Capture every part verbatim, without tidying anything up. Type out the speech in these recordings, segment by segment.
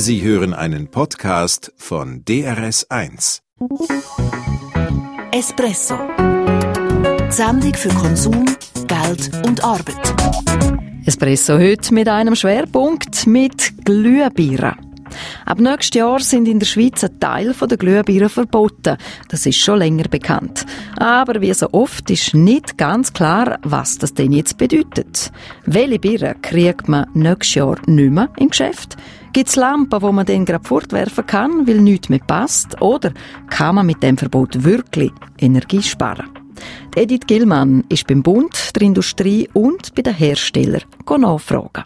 Sie hören einen Podcast von D R S eins. Espresso. Die Sendung für Konsum, Geld und Arbeit. Espresso heute mit einem Schwerpunkt mit Glühbirnen. Ab nächstes Jahr sind in der Schweiz ein Teil der Glühbirnen verboten. Das ist schon länger bekannt. Aber wie so oft ist nicht ganz klar, was das denn jetzt bedeutet. Welche Birnen kriegt man nächstes Jahr nicht mehr im Geschäft? Gibt es Lampen, die man dann gerade fortwerfen kann, weil nichts mehr passt? Oder kann man mit dem Verbot wirklich Energie sparen? Die Edith Gillmann ist beim Bund, der Industrie und bei den Herstellern nachfragen.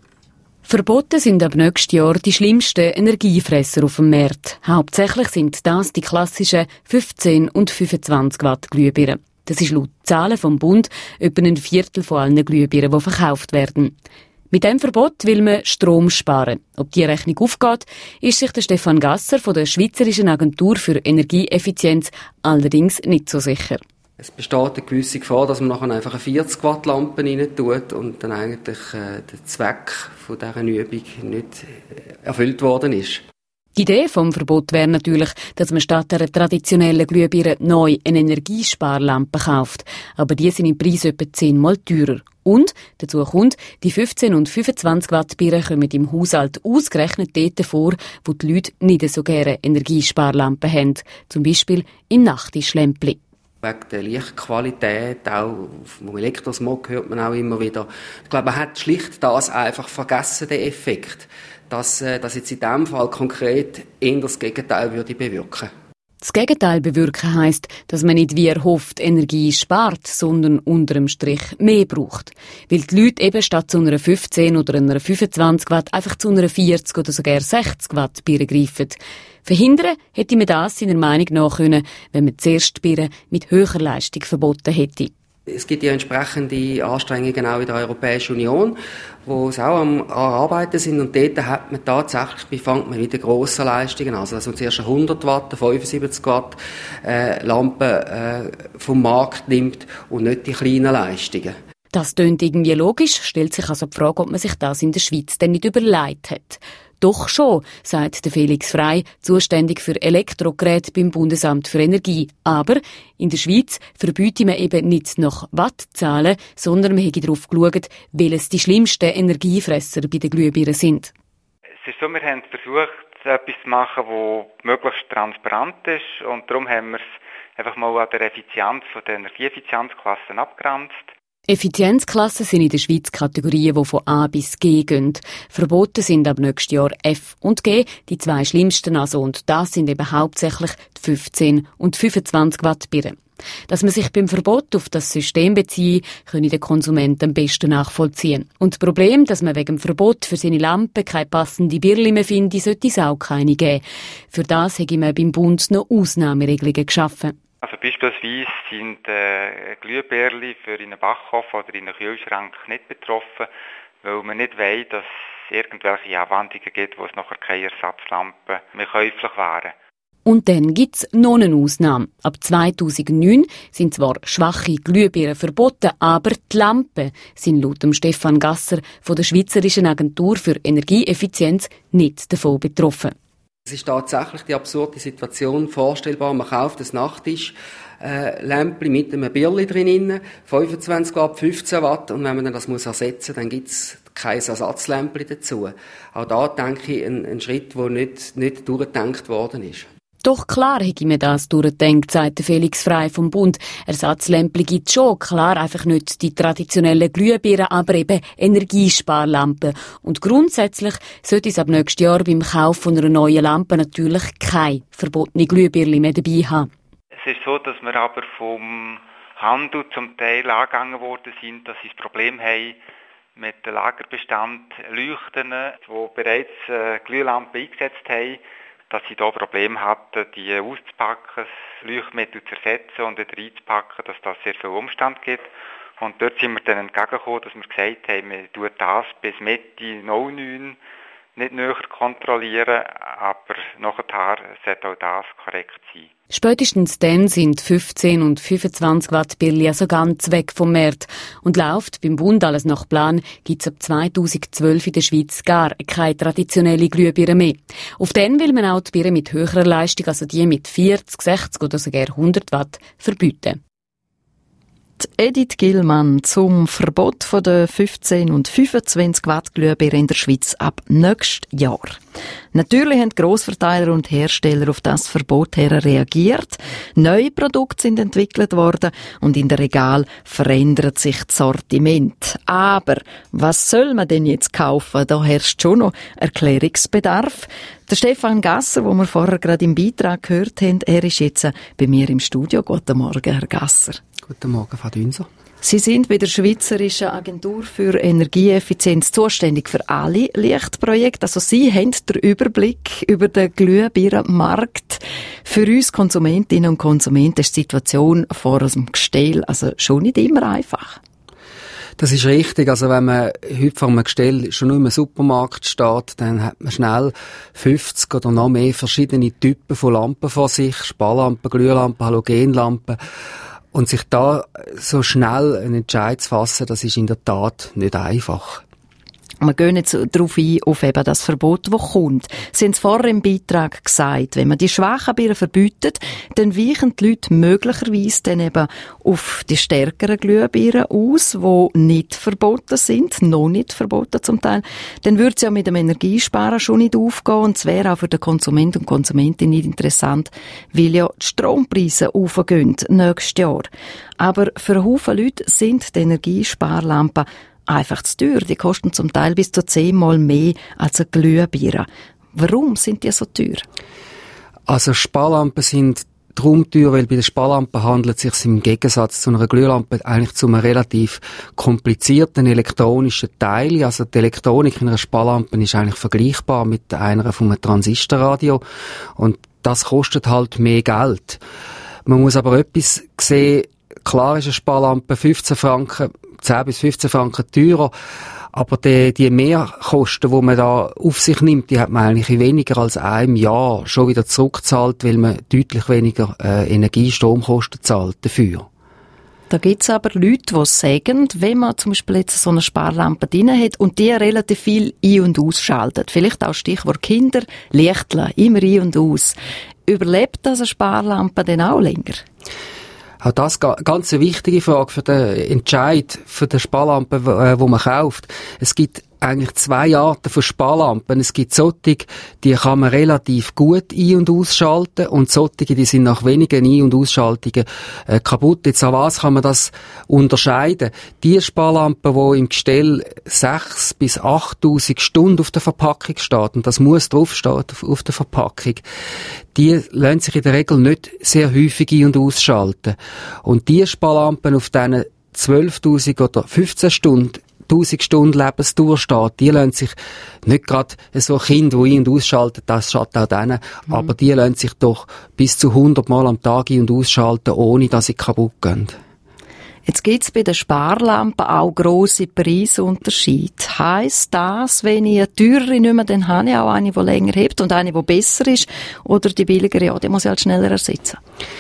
Verboten sind ab nächstes Jahr die schlimmsten Energiefresser auf dem Markt. Hauptsächlich sind das die klassischen fünfzehn und fünfundzwanzig Watt Glühbirnen. Das ist laut Zahlen vom Bund etwa ein Viertel von allen Glühbirnen, die verkauft werden. Mit dem Verbot will man Strom sparen. Ob die Rechnung aufgeht, ist sich der Stefan Gasser von der Schweizerischen Agentur für Energieeffizienz allerdings nicht so sicher. Es besteht eine gewisse Gefahr, dass man nachher einfach eine vierzig Watt Lampe rein tut und dann eigentlich äh, der Zweck von dieser Übung nicht erfüllt worden ist. Die Idee vom Verbot wäre natürlich, dass man statt einer traditionellen Glühbirne neu eine Energiesparlampe kauft. Aber die sind im Preis etwa zehnmal teurer. Und dazu kommt, die fünfzehn und fünfundzwanzig Watt Birnen kommen im Haushalt ausgerechnet dort vor, wo die Leute nicht so gerne Energiesparlampen haben. Zum Beispiel im Nachttischlämpchen. Wegen der Lichtqualität, auch vom Elektrosmog hört man auch immer wieder. Ich glaube, man hat schlicht das einfach vergessen, den Effekt, dass das jetzt in diesem Fall konkret eher das Gegenteil würde bewirken. Das Gegenteil bewirken heisst, dass man nicht wie erhofft Energie spart, sondern unter dem Strich mehr braucht. Weil die Leute eben statt zu einer fünfzehn oder einer fünfundzwanzig Watt einfach zu einer vierzig oder sogar sechzig Watt Birne greifen. Verhindern hätte man das seiner Meinung nach können, wenn man zuerst die Birne mit höherer Leistung verboten hätte. Es gibt ja entsprechende Anstrengungen auch in der Europäischen Union, wo sie auch am Arbeiten sind. Und dort hat man tatsächlich, befängt man mit den grossen Leistungen, also dass man zuerst eine hundert Watt, eine fünfundsiebzig Watt äh, Lampe äh, vom Markt nimmt und nicht die kleinen Leistungen. Das klingt irgendwie logisch, stellt sich also die Frage, ob man sich das in der Schweiz denn nicht überlegt hat. Doch schon, sagt der Felix Frey, zuständig für Elektrogeräte beim Bundesamt für Energie. Aber in der Schweiz verbietet man eben nicht nach Wattzahlen, sondern man hat darauf geschaut, welches die schlimmsten Energiefresser bei den Glühbirnen sind. Es ist so, wir haben versucht, etwas zu machen, das möglichst transparent ist. Und darum haben wir es einfach mal an der Effizienz von den Energieeffizienzklassen abgegrenzt. Effizienzklassen sind in der Schweiz Kategorien, die von A bis G gehen. Verboten sind ab nächstes Jahr F und G, die zwei schlimmsten also. Und das sind eben hauptsächlich die fünfzehn und fünfundzwanzig Watt Birnen. Dass man sich beim Verbot auf das System bezieht, können der Konsument am besten nachvollziehen. Und das Problem, dass man wegen dem Verbot für seine Lampe keine passende Birne mehr findet, sollte es auch keine geben. Für das hat man beim Bund noch Ausnahmeregelungen geschaffen. Also beispielsweise sind äh, Glühbirnen für einen Backofen oder in einen Kühlschrank nicht betroffen, weil man nicht weiss, dass es irgendwelche Anwendungen gibt, wo es nachher keine Ersatzlampen mehr käuflich wären. Und dann gibt es noch eine Ausnahme. Ab zweitausendneun sind zwar schwache Glühbirnen verboten, aber die Lampen sind laut dem Stefan Gasser von der Schweizerischen Agentur für Energieeffizienz nicht davon betroffen. Es ist tatsächlich die absurde Situation vorstellbar. Man kauft ein Nachttischlämpchen äh, mit einem Birli drin, fünfundzwanzig Watt, fünfzehn Watt, und wenn man dann das muss ersetzen muss, dann gibt es kein Ersatzlämpchen dazu. Auch da denke ich, ein, ein Schritt, der nicht, nicht durchgedacht worden ist. Doch klar hätte mir das durchgedacht, sagt Felix Frey vom Bund. Ersatzlämpchen gibt es schon, klar einfach nicht die traditionellen Glühbirnen, aber eben Energiesparlampen. Und grundsätzlich sollte es ab nächstes Jahr beim Kauf von einer neuen Lampe natürlich keine verbotene Glühbirne mehr dabei haben. Es ist so, dass wir aber vom Handel zum Teil angegangen worden sind, dass sie das Problem haben mit dem Lagerbestand Leuchten, die bereits äh, Glühlampen eingesetzt haben, dass sie da Probleme hatten, die auszupacken, das Leuchtmittel zu ersetzen und wieder einzupacken, dass das sehr viel Umstand gibt. Und dort sind wir dann entgegengekommen, dass wir gesagt haben, wir tun das bis Mitte null neun nicht näher kontrollieren, aber nachher sollte auch das korrekt sein. Spätestens dann sind fünfzehn und fünfundzwanzig Watt Birli also ganz weg vom Markt. Und läuft beim Bund alles nach Plan, gibt es ab zweitausendzwölf in der Schweiz gar keine traditionelle Glühbirne mehr. Auf den will man auch die Birne mit höherer Leistung, also die mit vierzig, sechzig oder sogar hundert Watt, verbieten. Edith Gillmann zum Verbot von der fünfzehn und fünfundzwanzig Watt Glühbirne in der Schweiz ab nächstes Jahr. Natürlich haben Grossverteiler und Hersteller auf das Verbot her reagiert. Neue Produkte sind entwickelt worden und in der Regal verändert sich das Sortiment. Aber was soll man denn jetzt kaufen? Da herrscht schon noch Erklärungsbedarf. Der Stefan Gasser, den wir vorher gerade im Beitrag gehört haben, er ist jetzt bei mir im Studio. Guten Morgen, Herr Gasser. Guten Morgen, Frau Dünser. Sie sind bei der Schweizerischen Agentur für Energieeffizienz zuständig für alle Lichtprojekte. Also Sie haben den Überblick über den Glühbirnenmarkt. Für uns Konsumentinnen und Konsumenten ist die Situation vor dem Gestell also schon nicht immer einfach. Das ist richtig. Also wenn man heute vor einem Gestell schon nur im Supermarkt steht, dann hat man schnell fünfzig oder noch mehr verschiedene Typen von Lampen vor sich. Sparlampen, Glühlampen, Halogenlampen. Und sich da so schnell einen Entscheid zu fassen, das ist in der Tat nicht einfach. Wir gehen jetzt darauf ein, auf eben das Verbot, das kommt. Sie haben es vorher im Beitrag gesagt, wenn man die schwachen Birnen verbietet, dann weichen die Leute möglicherweise dann eben auf die stärkeren Glühbirnen aus, die nicht verboten sind, noch nicht verboten zum Teil. Dann würde es ja mit dem Energiesparen schon nicht aufgehen und es wäre auch für den Konsument und Konsumentin nicht interessant, weil ja die Strompreise aufgehen nächstes Jahr. Aber für einen Haufen Leute sind die Energiesparlampen einfach zu teuer. Die kosten zum Teil bis zu zehnmal mehr als eine Glühbirne. Warum sind die so teuer? Also Sparlampen sind darum teuer, weil bei den Sparlampen handelt es sich im Gegensatz zu einer Glühlampe eigentlich zu einem relativ komplizierten elektronischen Teil. Also die Elektronik in einer Sparlampe ist eigentlich vergleichbar mit einer von einem Transistorradio und das kostet halt mehr Geld. Man muss aber etwas sehen, klar ist eine Sparlampe fünfzehn Franken, zehn bis fünfzehn Franken teurer, aber die, die Mehrkosten, die man da auf sich nimmt, die hat man eigentlich in weniger als einem Jahr schon wieder zurückgezahlt, weil man deutlich weniger äh, Energie-, Stromkosten zahlt dafür. Da gibt es aber Leute, die sagen, wenn man zum Beispiel jetzt so eine Sparlampe drin hat und die relativ viel ein- und ausschaltet, vielleicht auch Stichwort Kinder, Lichtchen, immer ein- und aus, überlebt das eine Sparlampe denn auch länger? Auch das ganz eine wichtige Frage für den Entscheid für die Sparlampe, die man kauft. Es gibt eigentlich zwei Arten von Sparlampen. Es gibt solche, die kann man relativ gut ein- und ausschalten und solche, die sind nach wenigen Ein- und Ausschaltungen äh, kaputt. Jetzt an was kann man das unterscheiden? Die Sparlampe, die im Gestell sechstausend bis achttausend Stunden auf der Verpackung steht, und das muss draufstehen auf, auf der Verpackung, die lassen sich in der Regel nicht sehr häufig ein- und ausschalten. Und die Sparlampen auf diesen zwölftausend oder fünfzehn Stunden tausend Stunden Lebensdauer steht, die lassen sich nicht gerade so Kinder, die ein- und ausschalten, das schadet auch denen, mhm. aber die lassen sich doch bis zu hundert Mal am Tag ein- und ausschalten, ohne dass sie kaputt gehen. Jetzt gibt es bei den Sparlampen auch grosse Preisunterschiede. Heisst das, wenn ich eine teurere nicht mehr, dann habe ich auch eine, die länger hebt und eine, die besser ist, oder die billigere, ja, die muss ich halt schneller ersetzen?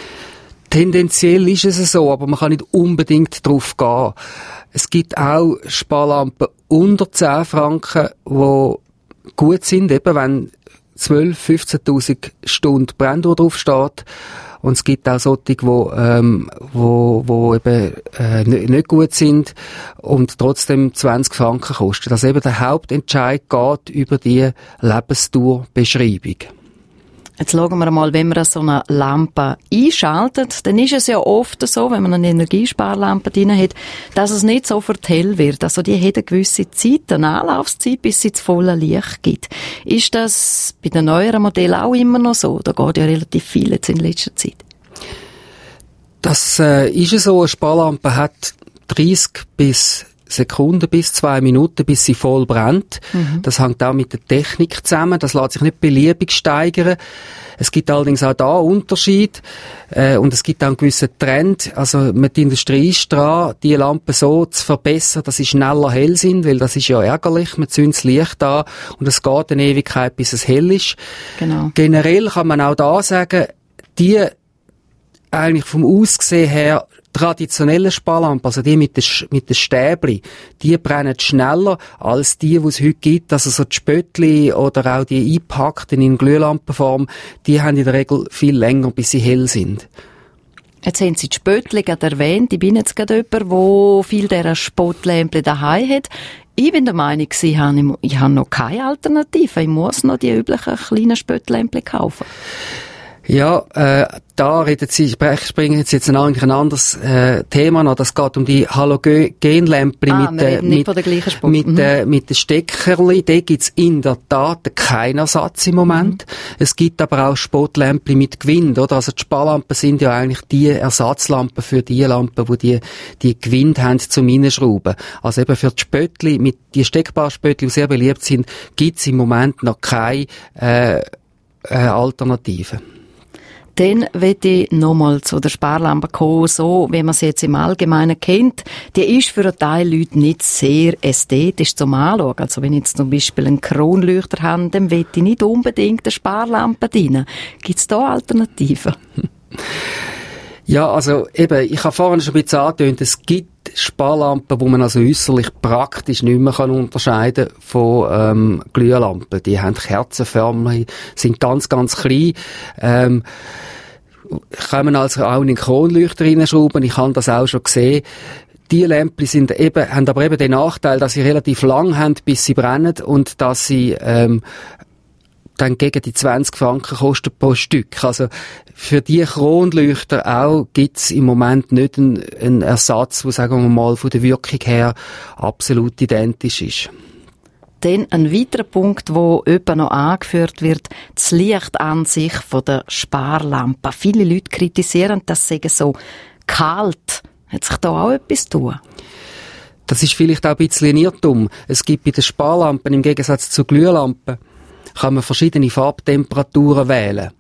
Tendenziell ist es so, aber man kann nicht unbedingt drauf gehen. Es gibt auch Sparlampen unter zehn Franken, die gut sind, eben wenn zwölf-, fünfzehntausend Stunden Brennuhr drauf steht. Und es gibt auch solche, die, ähm, wo, wo eben äh, nicht gut sind und trotzdem zwanzig Franken kosten. Also eben der Hauptentscheid geht über die Lebensdauerbeschreibung. Jetzt schauen wir mal, wenn man so eine Lampe einschaltet, dann ist es ja oft so, wenn man eine Energiesparlampe drin hat, dass es nicht sofort hell wird. Also die hat eine gewisse Zeit, eine Anlaufzeit, bis sie das volle Licht gibt. Ist das bei den neueren Modellen auch immer noch so? Da geht ja relativ viel jetzt in letzter Zeit. Das äh, ist so. Eine Sparlampe hat dreißig bis Sekunden bis zwei Minuten, bis sie voll brennt. Mhm. Das hängt auch mit der Technik zusammen. Das lässt sich nicht beliebig steigern. Es gibt allerdings auch da Unterschied äh, und es gibt auch einen gewissen Trend. Also mit der Industrie ist dran, die Lampen so zu verbessern, dass sie schneller hell sind, weil das ist ja ärgerlich. Man zündet das Licht an und es geht eine Ewigkeit, bis es hell ist. Genau. Generell kann man auch da sagen, die eigentlich vom Aussehen her traditionelle Sparlampen, also die mit den, mit den Stäbli, die brennen schneller als die, die es heute gibt. Also so die Spöttli oder auch die eingepackten in Glühlampenform, die haben in der Regel viel länger, bis sie hell sind. Jetzt haben Sie die Spöttli gerade erwähnt. Ich bin jetzt gerade jemand, der viel dieser Spottlämpchen daheim hat. Ich bin der Meinung, ich habe, ich habe noch keine Alternative. Ich muss noch die üblichen kleinen Spöttlämpchen kaufen. Ja, äh, da reden Sie, springen jetzt jetzt ein anderes äh, Thema noch. Das geht um die Halogenlämpchen ah, mit, äh, mit, mit, mhm. äh, mit den Steckerli. Da gibt's in der Tat keinen Ersatz im Moment. Mhm. Es gibt aber auch Spottlämpchen mit Gewind, oder? Also die Sparlampen sind ja eigentlich die Ersatzlampen für die Lampen, wo die, die Gewind haben zum Hineinschrauben. Also eben für die Spöttli, mit, die steckbaren Spöttli, die sehr beliebt sind, gibt's im Moment noch keine, äh, äh, Alternative. Dann möchte ich nochmal zu der Sparlampe kommen, so wie man sie jetzt im Allgemeinen kennt. Die ist für einen Teil Leute nicht sehr ästhetisch zum Anschauen. Also wenn ich jetzt zum Beispiel einen Kronleuchter habe, dann will ich nicht unbedingt eine Sparlampe drin. Gibt es da Alternativen? Ja, also eben, ich habe vorhin schon ein bisschen angetönt, es gibt Sparlampen, wo man also äusserlich praktisch nicht mehr kann unterscheiden von ähm, Glühlampen. Die haben Kerzenförmchen, sind ganz, ganz klein. Ähm, kann man also auch in den Kronleuchter reinschrauben. Ich habe das auch schon gesehen. Die Lämpchen sind eben, haben aber eben den Nachteil, dass sie relativ lang haben, bis sie brennen und dass sie ähm, dann gegen die zwanzig Franken kosten pro Stück. Also für die Kronleuchter auch gibt's im Moment nicht einen, einen Ersatz, der, sagen wir mal, von der Wirkung her absolut identisch ist. Dann ein weiterer Punkt, wo etwa noch angeführt wird, das Licht an sich von der Sparlampe. Viele Leute kritisieren, das sei so kalt. Hat sich da auch etwas zu tun? Das ist vielleicht auch ein bisschen ein Irrtum. Es gibt bei den Sparlampen im Gegensatz zu Glühlampen kann man verschiedene Farbtemperaturen wählen.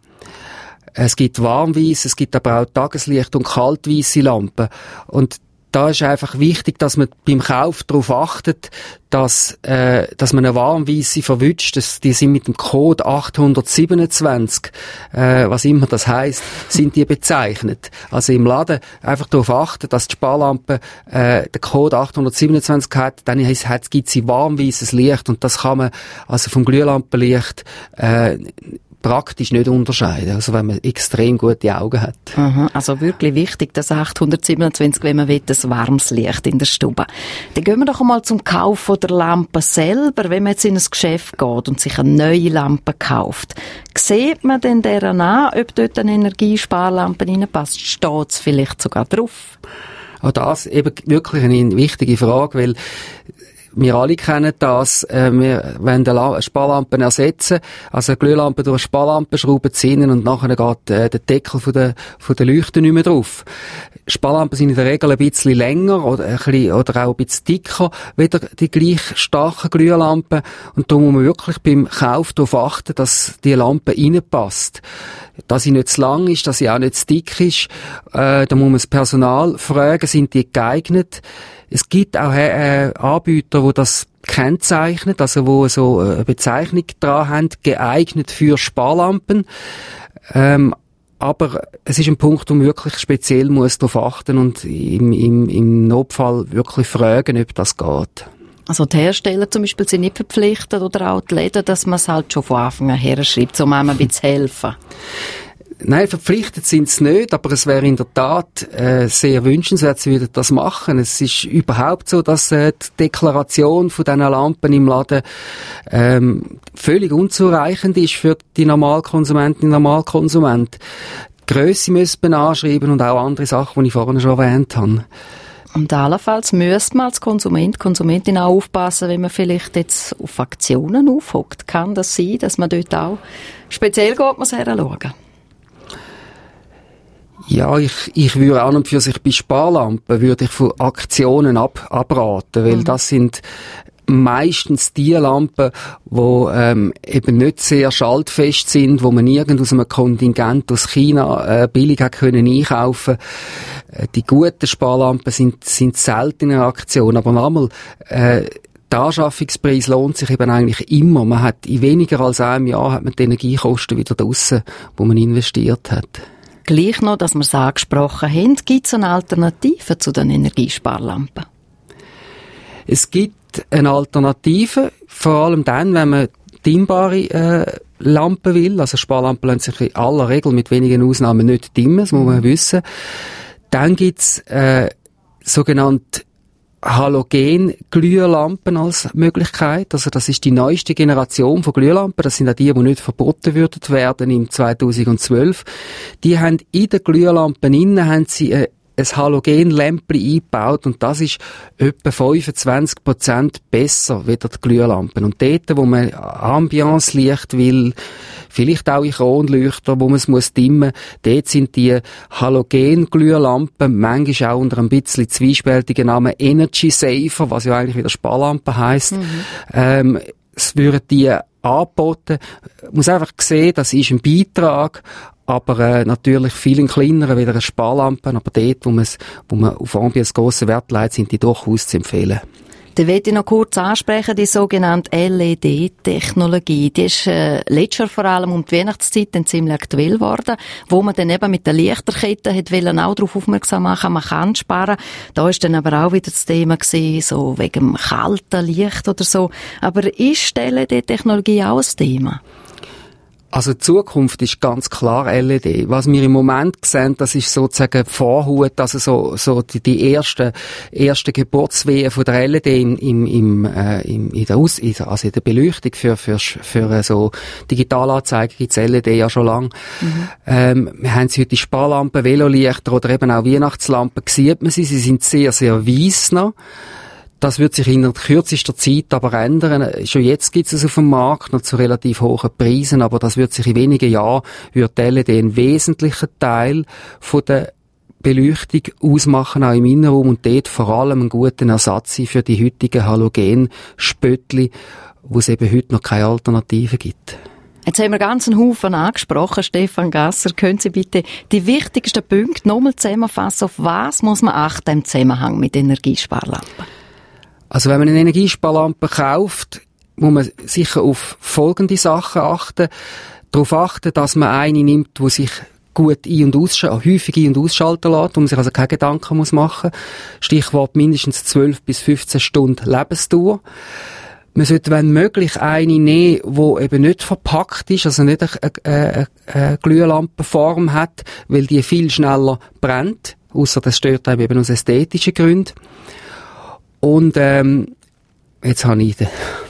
Es gibt warmweiss, es gibt aber auch Tageslicht- und kaltweisse Lampen. Und da ist einfach wichtig, dass man beim Kauf darauf achtet, dass, äh, dass man eine warmweisse verwünscht. Das, die sind mit dem Code achthundertsiebenundzwanzig, äh, was immer das heisst, sind die bezeichnet. Also im Laden einfach darauf achten, dass die Sparlampe äh, den Code achthundertsiebenundzwanzig hat, dann heisst, es gibt sie warmweisses Licht und das kann man also vom Glühlampenlicht äh, praktisch nicht unterscheiden, also wenn man extrem gute Augen hat. Aha, also wirklich wichtig, das achthundertsiebenundzwanzig, wenn man will, das warmes Licht in der Stube. Dann gehen wir doch einmal zum Kauf von der Lampe selber. Wenn man jetzt in ein Geschäft geht und sich eine neue Lampe kauft, sieht man denn deren an, ob dort eine Energiesparlampe reinpasst? Steht es vielleicht sogar drauf? Auch das eben wirklich eine wichtige Frage, weil wir alle kennen das, äh, wir wollen eine Sparlampe ersetzen, also eine Glühlampe durch eine Sparlampe schrauben sie rein und nachher geht äh, der Deckel von der, von der Leuchte nicht mehr drauf. Sparlampen sind in der Regel ein bisschen länger oder, ein bisschen, oder auch ein bisschen dicker wieder die gleich starken Glühlampen und da muss man wirklich beim Kauf darauf achten, dass die Lampe reinpasst. Dass sie nicht zu lang ist, dass sie auch nicht zu dick ist, äh, da muss man das Personal fragen, sind die geeignet? Es gibt auch äh, Anbieter, die das kennzeichnen, also wo so eine Bezeichnung dran haben, geeignet für Sparlampen. Ähm, aber es ist ein Punkt, wo man wirklich speziell muss darauf achten und im, im, im Notfall wirklich fragen, ob das geht. Also die Hersteller zum Beispiel sind nicht verpflichtet oder auch die Läden, dass man es halt schon von Anfang an her schreibt, um einem ein bisschen zu helfen. Nein, verpflichtet sind sie nicht, aber es wäre in der Tat äh, sehr wünschenswert, sie würden das machen. Es ist überhaupt so, dass äh, die Deklaration von diesen Lampen im Laden ähm, völlig unzureichend ist für die Normalkonsumentinnen und Normalkonsument. Die Grösse müsste man anschreiben und auch andere Sachen, die ich vorhin schon erwähnt habe. Und allenfalls müsste man als Konsument, Konsumentin auch aufpassen, wenn man vielleicht jetzt auf Aktionen aufhockt. Kann das sein, dass man dort auch speziell geht, muss heranschauen? Ja, ich, ich würde an und für sich bei Sparlampen würde ich von Aktionen ab, abraten, weil mhm. das sind meistens die Lampen, die ähm, eben nicht sehr schaltfest sind, wo man irgend aus einem Kontingent aus China äh, billig hat können einkaufen. Äh, die guten Sparlampen sind, sind selten in Aktion, aber nochmal, äh, der Anschaffungspreis lohnt sich eben eigentlich immer. Man hat in weniger als einem Jahr hat man die Energiekosten wieder draussen, wo man investiert hat. Gleich noch, dass wir es angesprochen haben, gibt es eine Alternative zu den Energiesparlampen? Es gibt eine Alternative, vor allem dann, wenn man dimmbare äh, Lampen will. Also Sparlampen lassen sich in aller Regel mit wenigen Ausnahmen nicht dimmen, das muss man wissen. Dann gibt's äh, sogenannte Halogen-Glühlampen als Möglichkeit. Also das ist die neueste Generation von Glühlampen. Das sind auch die, die nicht verboten würden werden im zweitausendzwölf. Die haben in den Glühlampen innen haben sie äh, ein Halogenlämpchen eingebaut und das ist etwa fünfundzwanzig Prozent besser wie die Glühlampen. Und dort, wo man Ambiance-Licht will, vielleicht auch in Kronleuchter, wo man es muss dimmen, dort sind die Halogen-Glühlampen manchmal auch unter ein bisschen zwiespältigen Namen Energy Saver, was ja eigentlich wieder Sparlampe heisst. Mhm. Ähm, es würden die angeboten. Man muss einfach sehen, das ist ein Beitrag, aber äh, natürlich viel kleiner wie eine Sparlampe, aber dort, wo, wo man auf Ambiance grossen Wert legt, sind die durchaus zu empfehlen. Dann möchte ich noch kurz ansprechen, die sogenannte L E D-Technologie. Die ist äh, letztes Jahr vor allem um die Weihnachtszeit dann ziemlich aktuell geworden, wo man dann eben mit der Lichterkette hat wollen auch darauf aufmerksam machen, man kann sparen. Da ist dann aber auch wieder das Thema gewesen, so wegen dem kalten Licht oder so. Aber ist die L E D-Technologie auch ein Thema? Also die Zukunft ist ganz klar L E D. Was wir im Moment sehen, das ist sozusagen die Vorhut, also so, so die, die erste, erste Geburtswehen von der L E D im, im, im, äh, im, in der Aus, in der, also in der Beleuchtung für, für, für so Digitalanzeigen gibt's L E D ja schon lang. Mhm. Ähm, wir haben sie heute die Sparlampen, Velolichter oder eben auch Weihnachtslampen, sieht man sie, sie sind sehr, sehr weiss noch. Das wird sich in kürzester Zeit aber ändern. Schon jetzt gibt es auf dem Markt noch zu relativ hohen Preisen, aber das wird sich in wenigen Jahren, wird die L E D einen wesentlichen Teil von der Beleuchtung ausmachen, auch im Innenraum, und dort vor allem einen guten Ersatz sein für die heutigen Halogenspöttli, wo es eben heute noch keine Alternative gibt. Jetzt haben wir ganz einen Haufen angesprochen. Stefan Gasser, können Sie bitte die wichtigsten Punkte nochmal zusammenfassen? Auf was muss man achten im Zusammenhang mit Energiesparlampen? Also wenn man eine Energiesparlampe kauft, muss man sicher auf folgende Sachen achten. Darauf achten, dass man eine nimmt, die sich gut ein- und ausschalten, häufig ein- und ausschalten lässt, wo man sich also keine Gedanken muss machen. Stichwort mindestens zwölf bis fünfzehn Stunden Lebensdauer. Man sollte, wenn möglich, eine nehmen, die eben nicht verpackt ist, also nicht eine, eine, eine Glühlampenform hat, weil die viel schneller brennt, ausser das stört einem eben aus ästhetischen Gründen. Und ähm, jetzt habe ich den.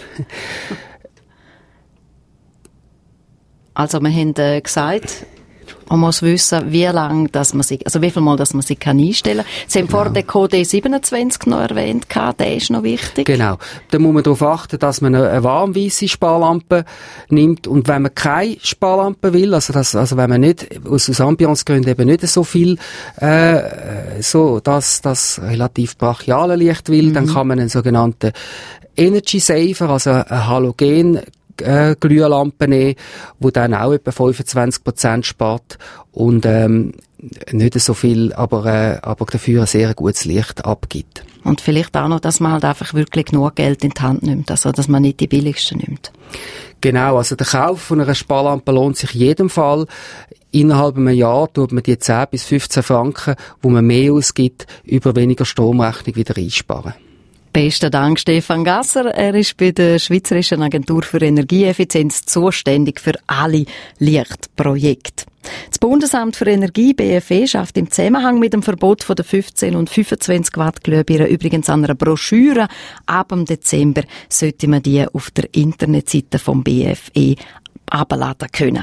Also wir haben äh, gesagt, man muss wissen, wie lange, dass man sich, also wie viel Mal, dass man sich kann einstellen kann. Sie haben genau. vorher den Code siebenundzwanzig noch erwähnt, der ist noch wichtig. Genau. Da muss man darauf achten, dass man eine, eine warmweisse Sparlampe nimmt. Und wenn man keine Sparlampe will, also, das, also wenn man nicht, aus, aus Ambiancegründen eben nicht so viel, äh, so, das, das relativ brachiale Licht will, mhm. dann kann man einen sogenannten Energy Saver, also ein Halogen Äh, Glühlampe nehmen, die dann auch etwa fünfundzwanzig Prozent spart und ähm, nicht so viel, aber, äh, aber dafür ein sehr gutes Licht abgibt. Und vielleicht auch noch, dass man halt einfach wirklich genug Geld in die Hand nimmt, also dass man nicht die billigste nimmt. Genau, also der Kauf von einer Sparlampe lohnt sich in jedem Fall. Innerhalb einem Jahr tut man die zehn bis fünfzehn Franken, wo man mehr ausgibt, über weniger Stromrechnung wieder einsparen. Besten Dank, Stefan Gasser. Er ist bei der Schweizerischen Agentur für Energieeffizienz zuständig für alle Lichtprojekte. Das Bundesamt für Energie, B F E, schafft im Zusammenhang mit dem Verbot von der fünfzehn und fünfundzwanzig Watt Glühbirnen übrigens an einer Broschüre. Ab dem Dezember sollte man die auf der Internetseite vom B F E abladen können.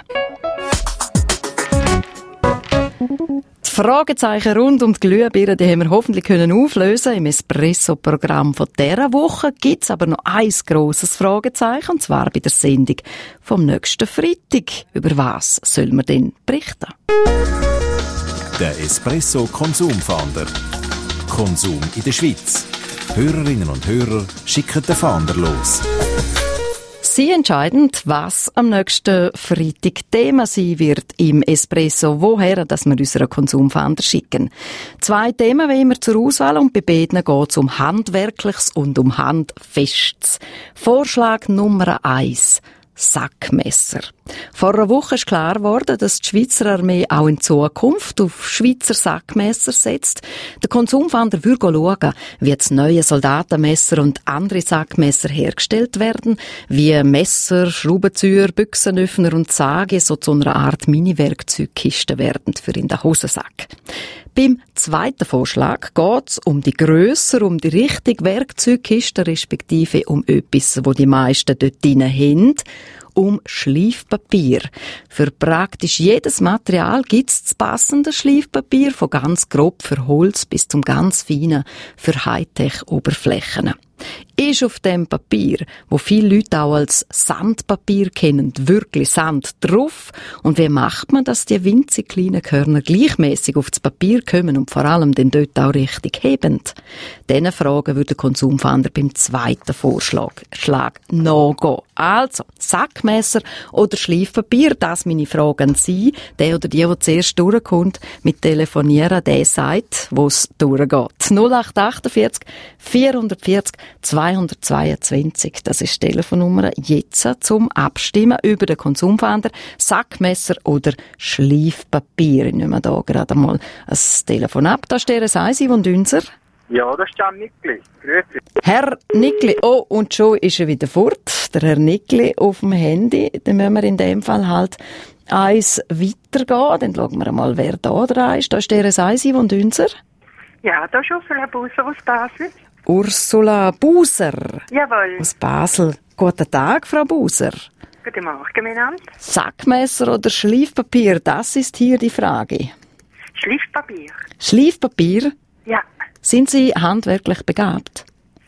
Die Fragezeichen rund um die Glühbirnen, die haben wir hoffentlich können auflösen. Im Espresso-Programm von dieser Woche gibt es aber noch ein grosses Fragezeichen, und zwar bei der Sendung vom nächsten Freitag. Über was soll man denn berichten? Der Espresso Konsumfahnder. Konsum in der Schweiz. Hörerinnen und Hörer schicken den Fahnder los. Sie entscheiden, was am nächsten Freitag Thema sein wird im Espresso, woher dass wir unseren Konsumfahnder schicken. Zwei Themen wie immer zur Auswahl und bei beiden geht es um Handwerkliches und um Handfestes. Vorschlag Nummer eins. Sackmesser. Vor einer Woche ist klar geworden, dass die Schweizer Armee auch in Zukunft auf Schweizer Sackmesser setzt. Der Konsumfahnder würde schauen, wie jetzt neue Soldatenmesser und andere Sackmesser hergestellt werden, wie Messer, Schraubenzieher, Büchsenöffner und Säge so zu einer Art Mini-Werkzeugkiste werden für in den Hosensack. Beim zweiten Vorschlag geht es um die grösser, um die richtige Werkzeugkiste, respektive um etwas, wo die meisten dort drin haben, um Schleifpapier. Für praktisch jedes Material gibt es das passende Schleifpapier, von ganz grob für Holz bis zum ganz feinen für Hightech-Oberflächen. Ist auf dem Papier, wo viele Leute auch als Sandpapier kennen, wirklich Sand drauf? Und wie macht man, dass die winzig kleinen Körner gleichmäßig auf das Papier kommen und vor allem den dort auch richtig heben? Diesen Fragen würde der Konsumfahnder beim zweiten Vorschlag Schlag nachgehen. Also, Sackmesser oder Schleifpapier, das meine Fragen sind. Der oder die, der zuerst durchkommt, mit Telefonieren, der sagt, wo es durchgeht. null acht achtundvierzig vierhundertvierzig zweihundertzweiundzwanzig, das ist die Telefonnummer jetzt zum Abstimmen über den Konsumfahnder, Sackmesser oder Schleifpapier. Ich nehme da gerade mal ein Telefon ab. Da steht ein Eisi und unser. Ja, das ist Jan Nickli. Grüezi. Herr Nickli, oh, und schon ist er wieder fort. Der Herr Nickli auf dem Handy. Dann müssen wir in dem Fall halt eins weitergehen. Dann schauen wir mal, wer da dran ist. Da steht ein Eisi und unser. Ja, da ist Ursula Buser aus Basel. Ursula Buser. Jawohl. Aus Basel. Guten Tag, Frau Buser. Guten Morgen, miteinander. Sackmesser oder Schleifpapier, das ist hier die Frage. Schleifpapier. Schleifpapier? Ja. Sind Sie handwerklich begabt?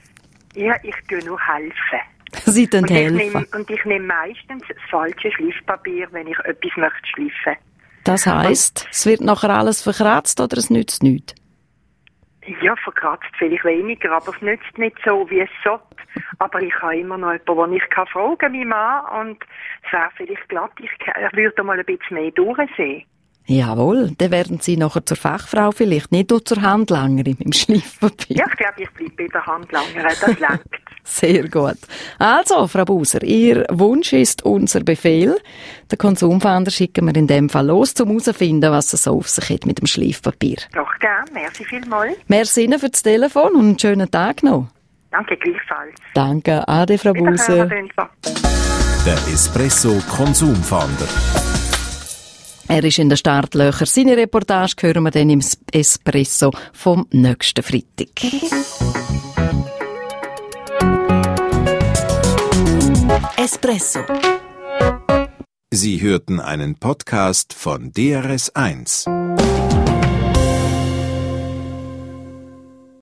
Ja, ich tue nur helfen. Sie tun und helfen? Ich nehm, und ich nehme meistens das falsche Schleifpapier, wenn ich etwas möchte schleifen. Das heisst, es wird nachher alles verkratzt oder es nützt nichts? Ja, verkratzt vielleicht weniger, aber es nützt nicht so, wie es sollte. Aber ich habe immer noch jemanden, den ich kann fragen, mein Mann, und es wäre vielleicht glatt, ich würde mal ein bisschen mehr durchsehen. Jawohl, dann werden Sie nachher zur Fachfrau vielleicht, nicht nur zur Handlangerin im Schleifpapier. Ja, ich glaube, ich bleibe bei der Handlangerin, das langt. Sehr gut. Also, Frau Buser, Ihr Wunsch ist unser Befehl. Den Konsumfahnder schicken wir in dem Fall los, um herauszufinden, was es so auf sich hat mit dem Schleifpapier. Doch, gern. Merci vielmals. Merci Ihnen für das Telefon und einen schönen Tag noch. Danke, gleichfalls. Danke, Ade, Frau Buser. Der Espresso Konsumfahnder. Er ist in den Startlöchern. Seine Reportage hören wir dann im Espresso vom nächsten Freitag. Espresso. Sie hörten einen Podcast von D R S eins.